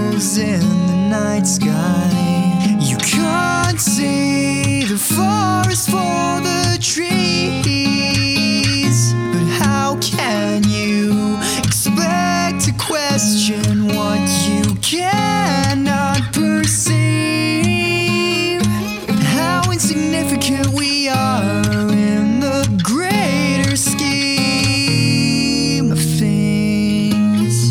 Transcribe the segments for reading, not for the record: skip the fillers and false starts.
stars in the night sky. You can't see the forest for the trees, but how can you expect to question what you cannot perceive? How insignificant we are in the greater scheme of things.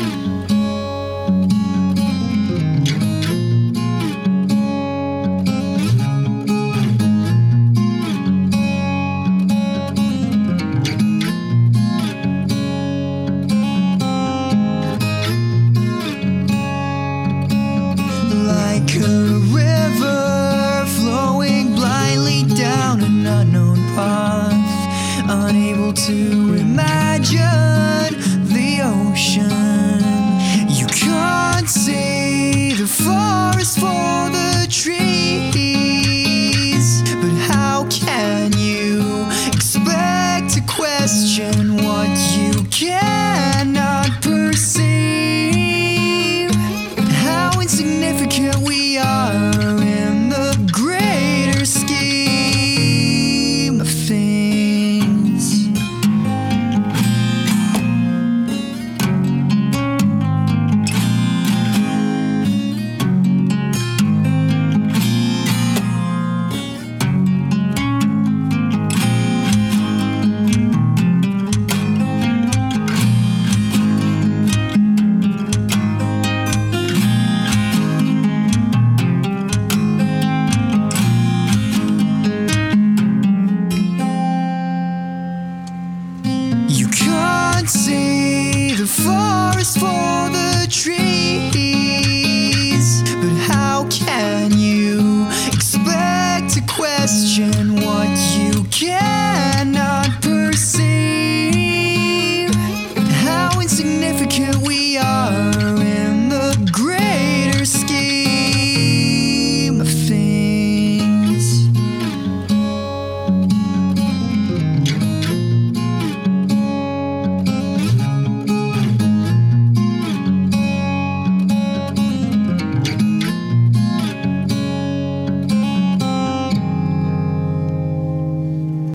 Like a river flowing blindly down an unknown path, unable to imagine the ocean. You can't see the forest for the trees, but how can you expect to question what you cannot perceive? How insignificant